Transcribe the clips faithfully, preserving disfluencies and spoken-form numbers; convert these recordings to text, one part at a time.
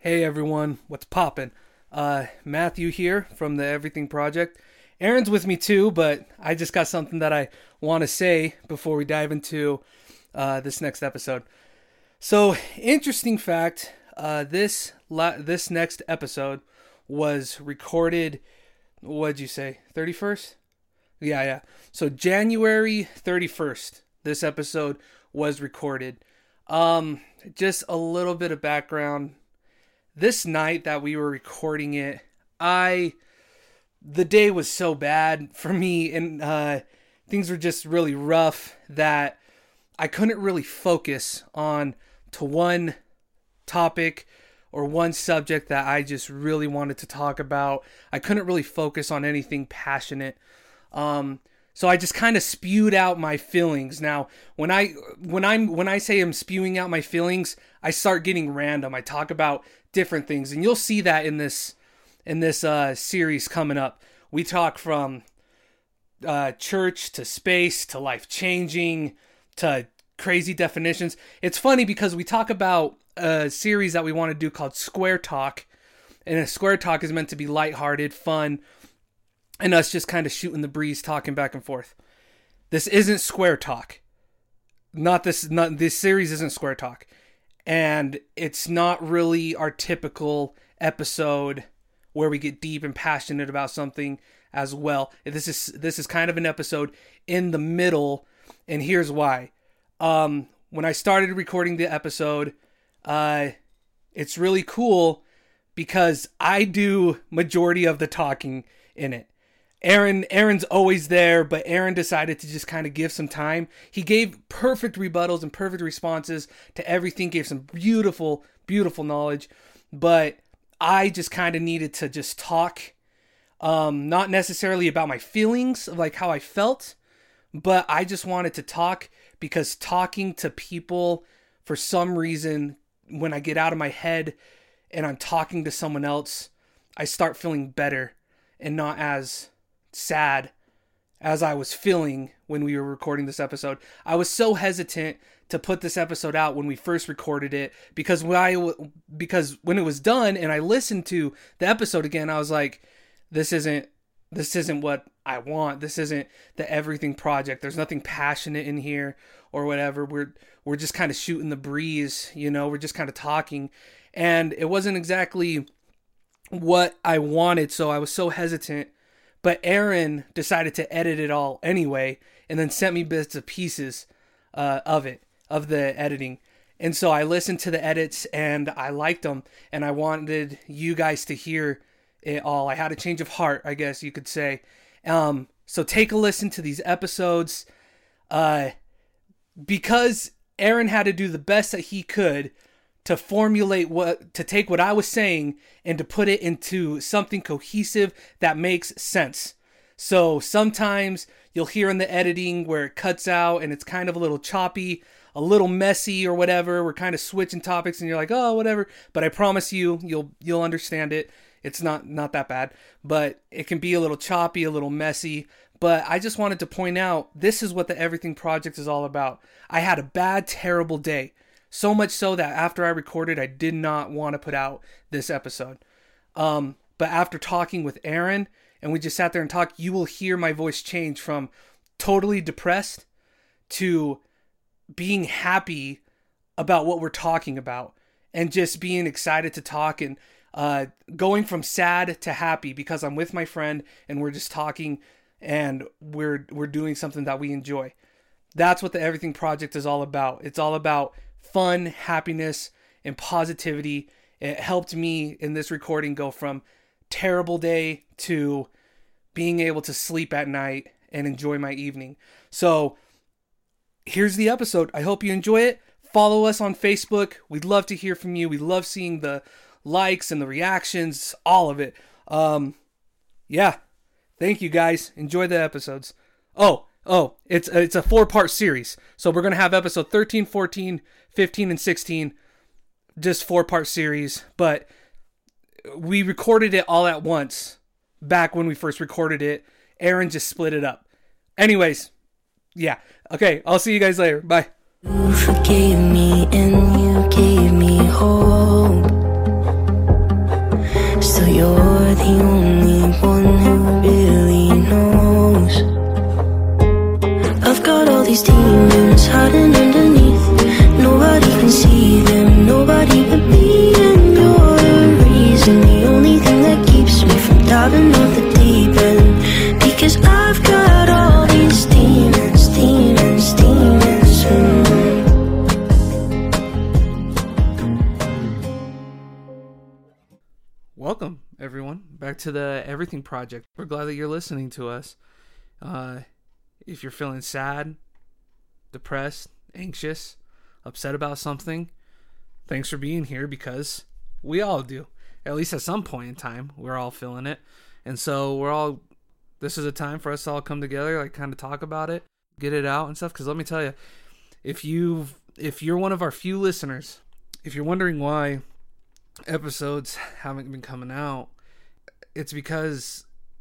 Hey everyone, what's poppin'? Uh, Matthew here from the Everything Project. Aaron's with me too, but I just got something that I want to say before we dive into uh, this next episode. So, interesting fact, uh, this la- this next episode was recorded, what'd you say, thirty-first? Yeah, yeah. So, January thirty-first, this episode was recorded. Um, just a little bit of background. This night that we were recording it, I, the day was so bad for me and uh, things were just really rough that I couldn't really focus on to one topic or one subject that I just really wanted to talk about. I couldn't really focus on anything passionate. Um, so I just kind of spewed out my feelings. Now, when I when I'm when I say I'm spewing out my feelings, I start getting random. I talk about different things, and you'll see that in this in this uh, series coming up. We talk from uh, church to space to life changing to crazy definitions. It's funny because we talk about a series that we want to do called Square Talk, and a Square Talk is meant to be lighthearted, fun, and us just kind of shooting the breeze, talking back and forth. This isn't Square Talk. Not this. Not this series isn't Square Talk. And it's not really our typical episode where we get deep and passionate about something as well. This is this is kind of an episode in the middle, and here's why. Um, when I started recording the episode, uh, it's really cool because I do majority of the talking in it. Aaron, Aaron's always there, but Aaron decided to just kind of give some time. He gave perfect rebuttals and perfect responses to everything, gave some beautiful, beautiful knowledge, but I just kind of needed to just talk, um, not necessarily about my feelings of like how I felt, but I just wanted to talk because talking to people, for some reason, when I get out of my head and I'm talking to someone else, I start feeling better and not as sad as I was feeling when we were recording this episode. I was so hesitant to put this episode out when we first recorded it because when I because when it was done and I listened to the episode again, I was like, this isn't this isn't what I want. This isn't the Everything Project. There's nothing passionate in here or whatever. We're we're just kind of shooting the breeze, you know, we're just kind of talking, and it wasn't exactly what I wanted, so I was so hesitant. But Aaron decided to edit it all anyway, and then sent me bits and pieces uh, of it, of the editing. And so I listened to the edits, and I liked them, and I wanted you guys to hear it all. I had a change of heart, I guess you could say. Um, so take a listen to these episodes. Uh, because Aaron had to do the best that he could to formulate what, to take what I was saying and to put it into something cohesive that makes sense. So sometimes you'll hear in the editing where it cuts out and it's kind of a little choppy, a little messy or whatever. We're kind of switching topics and you're like, oh, whatever. But I promise you, you'll, you'll understand it. It's not, not that bad, but it can be a little choppy, a little messy. But I just wanted to point out, this is what the Everything Project is all about. I had a bad, terrible day. So much so that after I recorded, I did not want to put out this episode. Um, but after talking with Aaron, and we just sat there and talked, you will hear my voice change from totally depressed to being happy about what we're talking about. And just being excited to talk and uh, going from sad to happy because I'm with my friend and we're just talking and we're we're doing something that we enjoy. That's what the Everything Project is all about. It's all about fun, happiness, and positivity. It helped me in this recording go from terrible day to being able to sleep at night and enjoy my evening. So here's the episode. I hope you enjoy it. Follow us on Facebook. We'd love to hear from you. We love seeing the likes and the reactions, all of it. Um, yeah. Thank you guys. Enjoy the episodes. Oh, Oh, it's it's a four-part series. So we're going to have episode thirteen, fourteen, fifteen, and sixteen. Just four-part series. But we recorded it all at once back when we first recorded it. Aaron just split it up. Anyways, yeah. Okay, I'll see you guys later. Bye. You forgave me and you gave me hope. welcome everyone back to the Everything Project. We're glad that you're listening to us. Uh, if you're feeling sad, depressed, anxious, upset about something, thanks for being here, because we all do. At least at some point in time, we're all feeling it. And so we're all, this is a time for us to all come together, like kind of talk about it, get it out and stuff. Because let me tell you, if you if you're one of our few listeners, if you're wondering why episodes haven't been coming out, it's because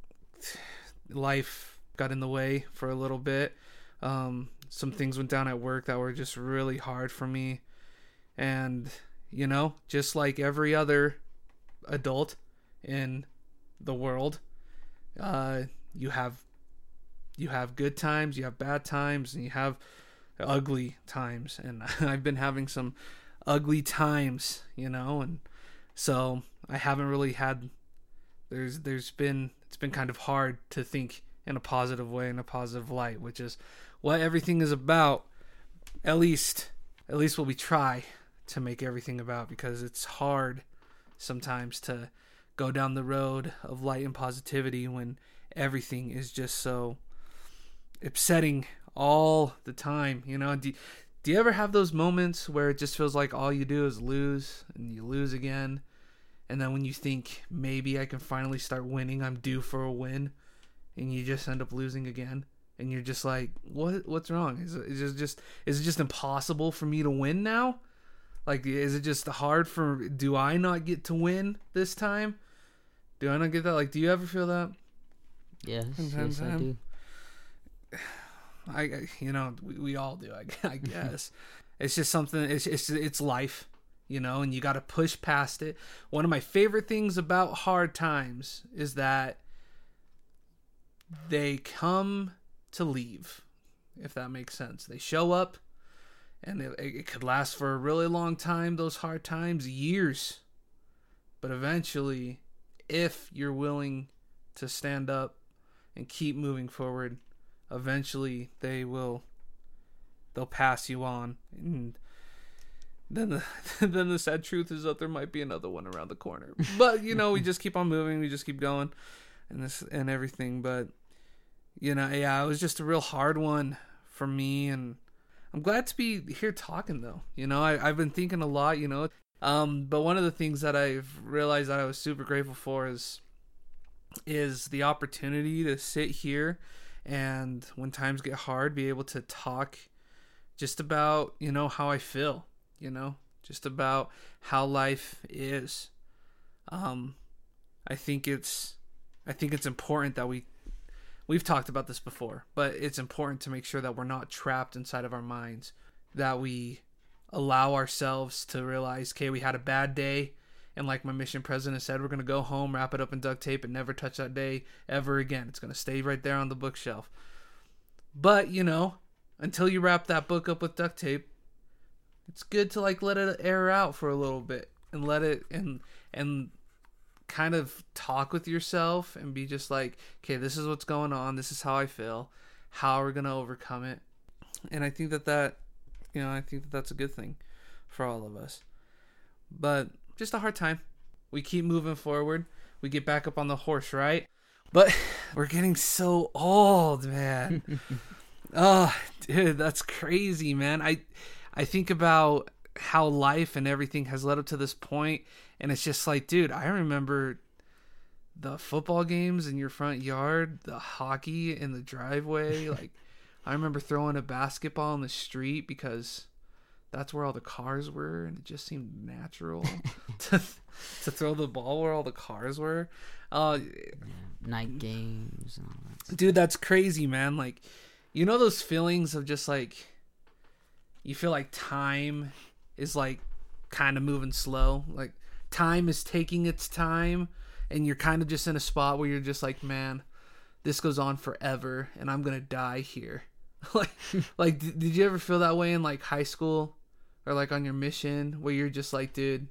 life got in the way for a little bit. Um, some things went down at work that were just really hard for me. And, you know, just like every other adult in the world, uh, you have you have good times, you have bad times, and you have ugly times. And I've been having some ugly times, you know, and so I haven't really had, there's there's been, it's been kind of hard to think in a positive way, in a positive light, which is what everything is about. At least, at least what we try to make everything about, because it's hard sometimes to go down the road of light and positivity when everything is just so upsetting all the time. You know, do, do you ever have those moments where it just feels like all you do is lose and you lose again? And then when you think maybe I can finally start winning, I'm due for a win, and you just end up losing again. And you're just like, what? What's wrong? Is it, is it just is it just impossible for me to win now? Like, is it just hard for? Do I not get to win this time? Do I not get that? Like, do you ever feel that? Yes, Sometimes yes, I do. I, you know, we, we all do. I, I guess it's just something. It's it's it's life, you know, and you got to push past it. One of my favorite things about hard times is that they come to leave, if that makes sense. They show up, and it, it could last for a really long time, those hard times, years. But eventually, if you're willing to stand up and keep moving forward, eventually they will, they'll pass you on. And then the then the sad truth is that there might be another one around the corner. But, you know, we just keep on moving, we just keep going, and this and everything. But, you know, yeah, it was just a real hard one for me, and I'm glad to be here talking, though. You know, I, I've been thinking a lot, you know. Um, but one of the things that I've realized that I was super grateful for is is the opportunity to sit here and when times get hard, be able to talk just about, you know, how I feel, you know, just about how life is. Um, I think it's, I think it's important that we, we've talked about this before, but it's important to make sure that we're not trapped inside of our minds, that we allow ourselves to realize, okay, we had a bad day, and like my mission president said, we're going to go home, wrap it up in duct tape, and never touch that day ever again. It's going to stay right there on the bookshelf. But, you know, until you wrap that book up with duct tape, it's good to like let it air out for a little bit and let it, and and kind of talk with yourself and be just like, okay, this is what's going on. This is how I feel. How are we going to overcome it? And I think that that, you know, I think that that's a good thing for all of us. But just a hard time. We keep moving forward. We get back up on the horse, right? But we're getting so old, man. Oh, dude, that's crazy, man. I I think about how life and everything has led up to this point, and it's just like, dude, I remember the football games in your front yard, the hockey in the driveway. Like, I remember throwing a basketball in the street because that's where all the cars were, and it just seemed natural to to throw the ball where all the cars were. Uh, yeah, night games and all that stuff. Dude, that's crazy, man. Like, you know those feelings of just like, you feel like time is like kind of moving slow. Like, time is taking its time, and you're kind of just in a spot where you're just like, man, this goes on forever, and I'm gonna die here. like, like, did you ever feel that way in like high school, or like on your mission, where you're just like, dude,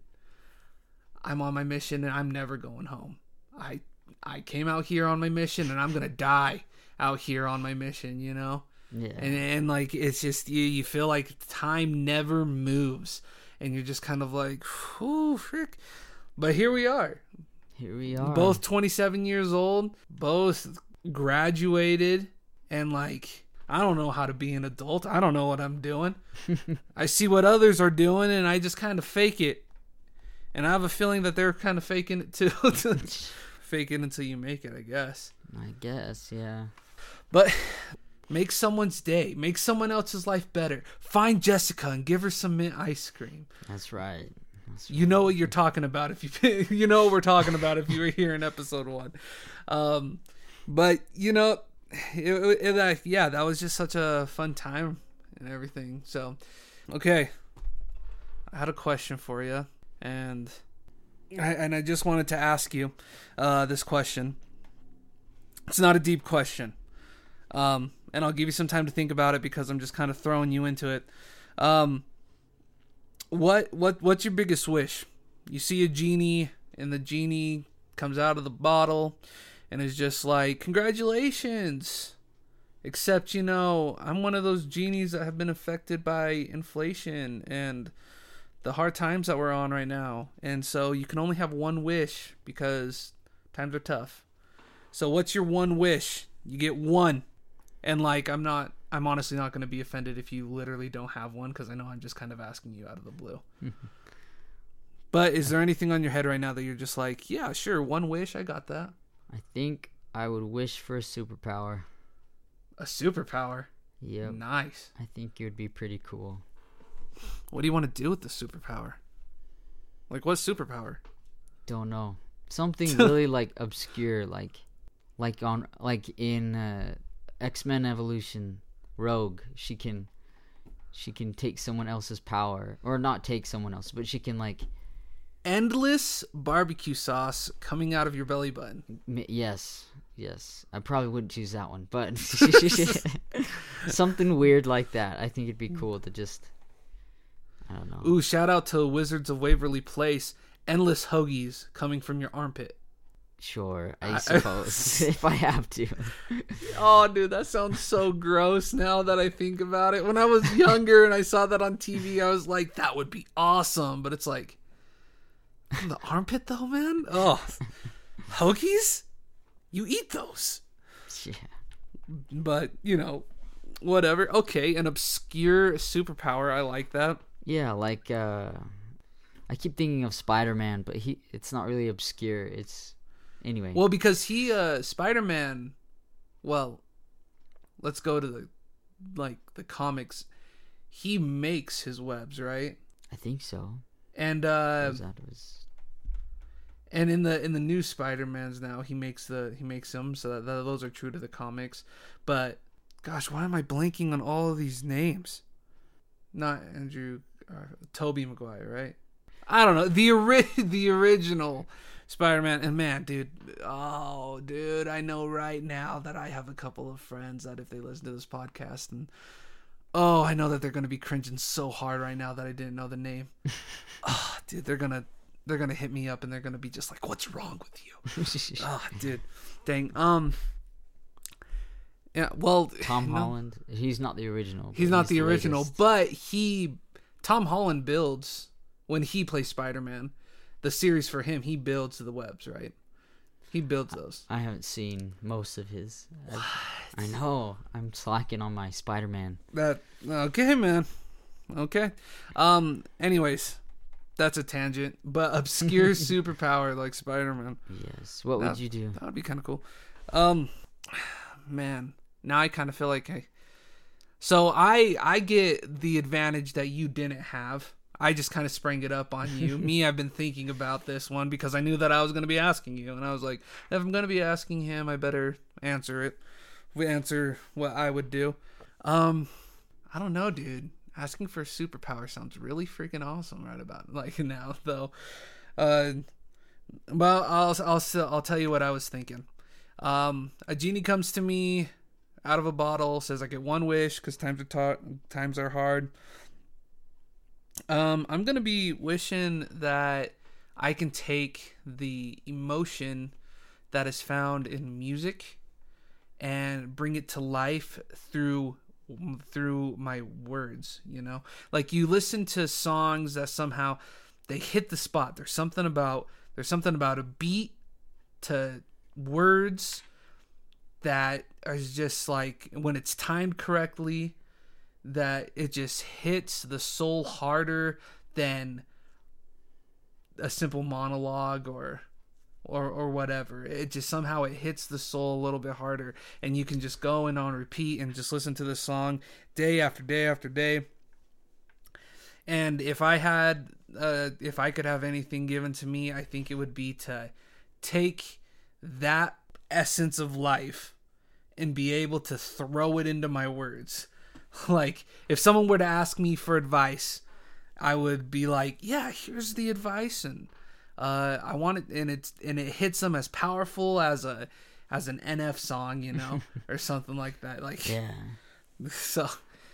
I'm on my mission and I'm never going home. I I came out here on my mission, and I'm gonna die out here on my mission, you know? Yeah. And and like, it's just, you you feel like time never moves, and you're just kind of like, whew, frick. But here we are. Here we are. Both twenty-seven years old, both graduated, and like, I don't know how to be an adult. I don't know what I'm doing. I see what others are doing, and I just kind of fake it. And I have a feeling that they're kind of faking it too. Fake it until you make it, I guess. I guess, yeah. But make someone's day. Make someone else's life better. Find Jessica and give her some mint ice cream. That's right. That's You know what you're talking about if you you know what we're talking about if you were here in episode one. Um, but you know, it, it, uh, yeah, that was just such a fun time and everything. So, okay, I had a question for you, and I, and I just wanted to ask you uh, this question. It's not a deep question, um, and I'll give you some time to think about it because I'm just kind of throwing you into it. Um, What what what's your biggest wish? You see a genie, and the genie comes out of the bottle and is just like, congratulations. Except, you know, I'm one of those genies that have been affected by inflation and the hard times that we're on right now. And so you can only have one wish because times are tough. So what's your one wish? You get one. And like, I'm not I'm honestly not going to be offended if you literally don't have one, because I know I'm just kind of asking you out of the blue. But is there anything on your head right now that you're just like, yeah, sure, one wish, I got that? I think I would wish for a superpower. A superpower? Yep. Nice. I think it would be pretty cool. What do you want to do with the superpower? Like, what superpower? Don't know. Something really like obscure, like, like on, like in uh, X-Men Evolution. Rogue, she can she can take someone else's power, or not take someone else, but she can like endless barbecue sauce coming out of your belly button. m- yes yes I probably wouldn't choose that one, but something weird like that. I think it'd be cool to just, I don't know. Ooh, shout out to Wizards of Waverly Place. Endless hoagies coming from your armpit. Sure, I suppose. If I have to. Oh, dude, that sounds so gross now that I think about it. When I was younger and I saw that on T V, I was like, that would be awesome. But it's like, from the armpit though, man? Oh, hoagies? You eat those. Yeah. But, you know, whatever. Okay, an obscure superpower. I like that. Yeah, like, uh, I keep thinking of Spider-Man, but he it's not really obscure. It's... Anyway. Well, because he, uh, Spider-Man, well, let's go to the, like, the comics. He makes his webs, right? I think so. And, uh, that was... and in the, in the new Spider-Mans now, he makes the, he makes them, so that, that those are true to the comics. But, gosh, why am I blanking on all of these names? Not Andrew, uh, Tobey Maguire, right? I don't know. The, ori- the original Spider-Man, and man, dude, oh, dude, I know right now that I have a couple of friends that if they listen to this podcast, and oh, I know that they're gonna be cringing so hard right now that I didn't know the name. Oh, dude, they're gonna they're gonna hit me up and they're gonna be just like, "What's wrong with you?" Oh, dude, dang. Um, yeah, well, Tom no, Holland. He's not the original. He's not the, the original, latest. but he, Tom Holland builds when he plays Spider-Man. The series for him, he builds the webs, right? He builds those. I haven't seen most of his. What? I know. I'm slacking on my Spider-Man. That okay, man. Okay. Um. Anyways, that's a tangent, but obscure superpower like Spider-Man. Yes. What that, would you do? That would be kind of cool. Um, man. Now I kind of feel like I. So I I get the advantage that you didn't have. I just kind of sprang it up on you. Me, I've been thinking about this one because I knew that I was going to be asking you. And I was like, if I'm going to be asking him, I better answer it. We answer what I would do. Um, I don't know, dude. Asking for a superpower sounds really freaking awesome right about like now, though. Uh, well, I'll, I'll, I'll tell you what I was thinking. Um, a genie comes to me out of a bottle, says I get one wish because times are ta- times are hard. Um, I'm going to be wishing that I can take the emotion that is found in music and bring it to life through through my words, you know? Like you listen to songs that somehow they hit the spot. There's something about there's something about a beat to words that are just like, when it's timed correctly, that it just hits the soul harder than a simple monologue or or or whatever. It just somehow it hits the soul a little bit harder, and you can just go in on repeat and just listen to this song day after day after day. And if I had uh if I could have anything given to me, I think it would be to take that essence of life and be able to throw it into my words. Like, if someone were to ask me for advice, I would be like, yeah, here's the advice, and uh, I want it, and it's and it hits them as powerful as a as an N F song, you know, or something like that. Like, Yeah. So,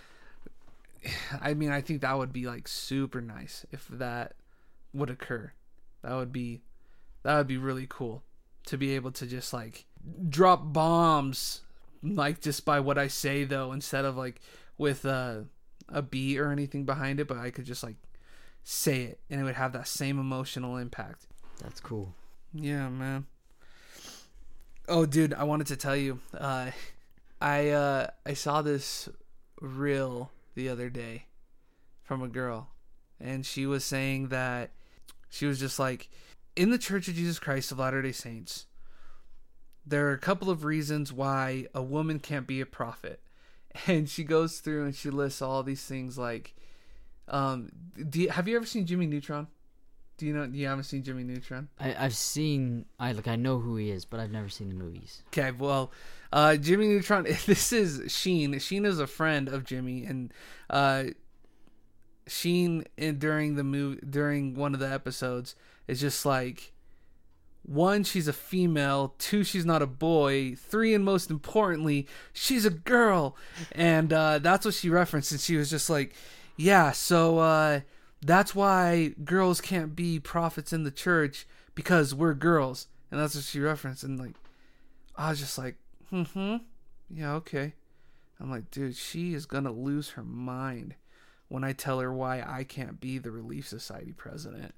I mean, I think that would be like super nice if that would occur. That would be that would be really cool to be able to just like drop bombs, like just by what I say though, instead of like with a a beat or anything behind it, but I could just like say it and it would have that same emotional impact. That's cool. Yeah, man. Oh, dude, I wanted to tell you, uh, I uh, I saw this reel the other day from a girl, and she was saying that she was just like, in the Church of Jesus Christ of Latter-day Saints, there are a couple of reasons why a woman can't be a prophet. And she goes through and she lists all these things like, um, do you, have you ever seen Jimmy Neutron? Do you know, you haven't seen Jimmy Neutron? I, I've seen, I like, I know who he is, but I've never seen the movies. Okay, well, uh, Jimmy Neutron, this is Sheen. Sheen is a friend of Jimmy, and uh, Sheen, in, during the movie, during one of the episodes, is just like, one, she's a female. Two, she's not a boy. Three, and most importantly, she's a girl. And uh, that's what she referenced. And she was just like, yeah, so uh, that's why girls can't be prophets in the church, because we're girls. And that's what she referenced. And like, I was just like, hmm, yeah, okay. I'm like, dude, she is going to lose her mind when I tell her why I can't be the Relief Society president.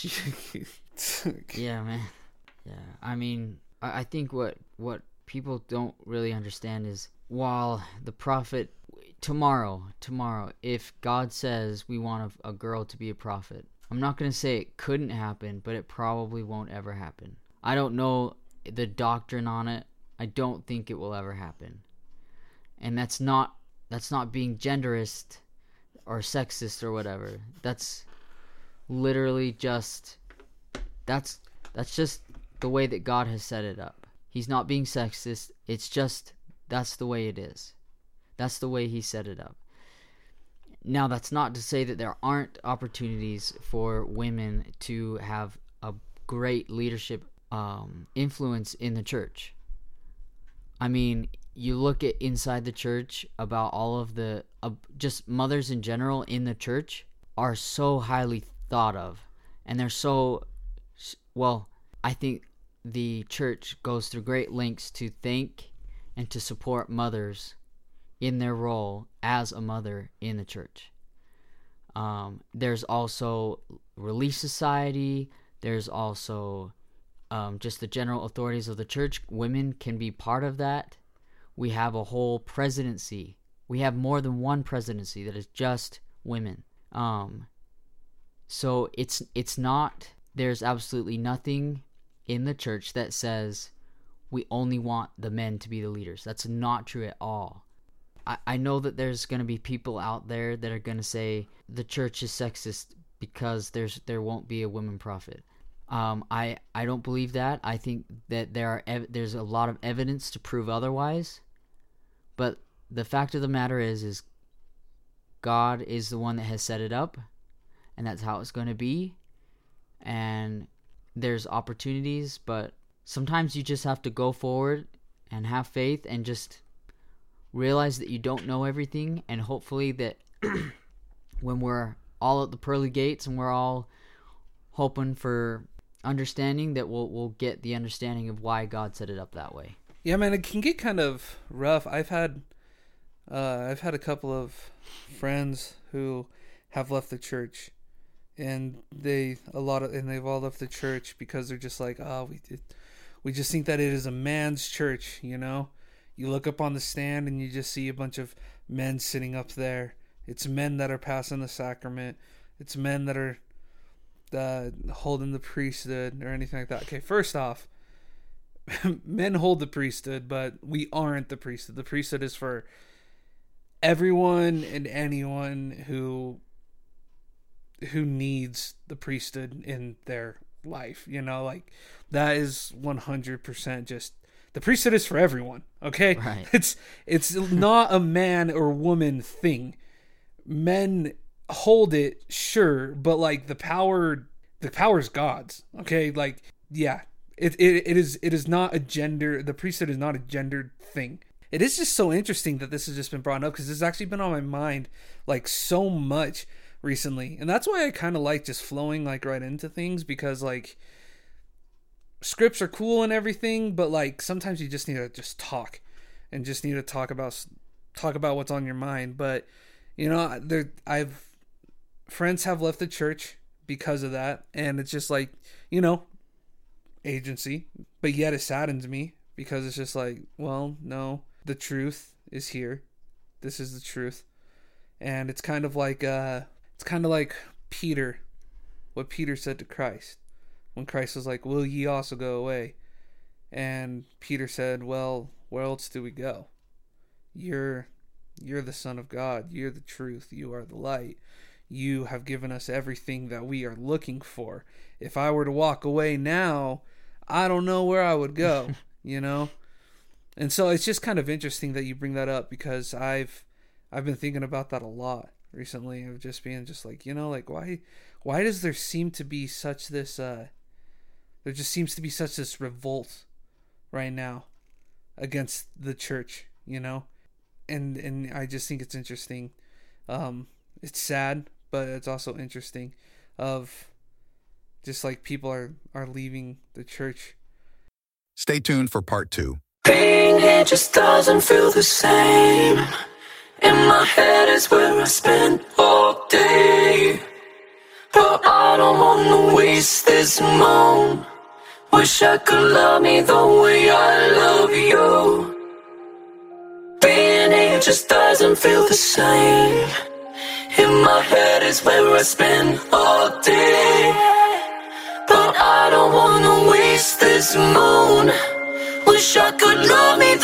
Yeah, man. Yeah, I mean, I, I think what what people don't really understand is, while the prophet, tomorrow, tomorrow, if God says we want a, a girl to be a prophet, I'm not going to say it couldn't happen, but it probably won't ever happen. I don't know the doctrine on it. I don't think it will ever happen. And that's not that's not being genderist or sexist or whatever. That's literally just, that's that's just the way that God has set it up. He's not being sexist. It's just, that's the way it is. That's the way he set it up. Now, that's not to say that there aren't opportunities for women to have a great leadership um, influence in the church. I mean, you look at inside the church about all of the, uh, just mothers in general in the church are so highly thought of. And they're so, well, I think the church goes through great lengths to thank and to support mothers in their role as a mother in the church. Um, there's also Relief Society. There's also um, just the general authorities of the church. Women can be part of that. We have a whole presidency. We have more than one presidency that is just women. Um, so it's it's not, there's absolutely nothing in the church that says we only want the men to be the leaders. That's not true at all. I, I know that there's going to be people out there that are going to say the church is sexist because there's there won't be a woman prophet. Um, I I don't believe that. I think that there are ev- there's a lot of evidence to prove otherwise. But the fact of the matter is, is God is the one that has set it up, and that's how it's going to be. And there's opportunities, but sometimes you just have to go forward and have faith and just realize that you don't know everything, and hopefully that when we're all at the pearly gates and we're all hoping for understanding, that we'll we'll get the understanding of why God set it up that way. Yeah, man, it can get kind of rough. I've had uh, I've had a couple of friends who have left the church. And they a lot of and they've all left the church because they're just like, oh, we did, We just think that it is a man's church, you know? You look up on the stand and you just see a bunch of men sitting up there. It's men that are passing the sacrament. It's men that are uh, holding the priesthood or anything like that. Okay, first off, men hold the priesthood, but we aren't the priesthood. The priesthood is for everyone and anyone who who needs the priesthood in their life, you know, like that is one hundred percent just the priesthood is for everyone. Okay, right. it's it's not a man or woman thing. Men hold it, sure, but like the power the power is God's. Okay, like yeah, it, it it is it is not a gender the priesthood is not a gendered thing. It is just so interesting that this has just been brought up, because it's actually been on my mind like so much recently. And that's why I kind of like just flowing like right into things, because like scripts are cool and everything, but like sometimes you just need to just talk and just need to talk about talk about what's on your mind. But you know, there I've friends have left the church because of that, and it's just like, you know, agency, but yet it saddens me, because it's just like, well, no, the truth is here. This is the truth. And it's kind of like uh it's kind of like Peter, what Peter said to Christ when Christ was like, will ye also go away? And Peter said, well, where else do we go? You're you're the Son of God. You're the truth. You are the light. You have given us everything that we are looking for. If I were to walk away now, I don't know where I would go, you know? And so it's just kind of interesting that you bring that up, because I've I've been thinking about that a lot recently, of just being just like, you know, like why why does there seem to be such this uh there just seems to be such this revolt right now against the church, you know? And and I just think it's interesting. Um it's sad, but it's also interesting of just like people are are leaving the church. Stay tuned for part two. Being here just doesn't feel the same. In my head is where I spend all day, but I don't wanna waste this moment. Wish I could love me the way I love you. Being here just doesn't feel the same. In my head is where I spend all day, but I don't wanna waste this moment. Wish I could love me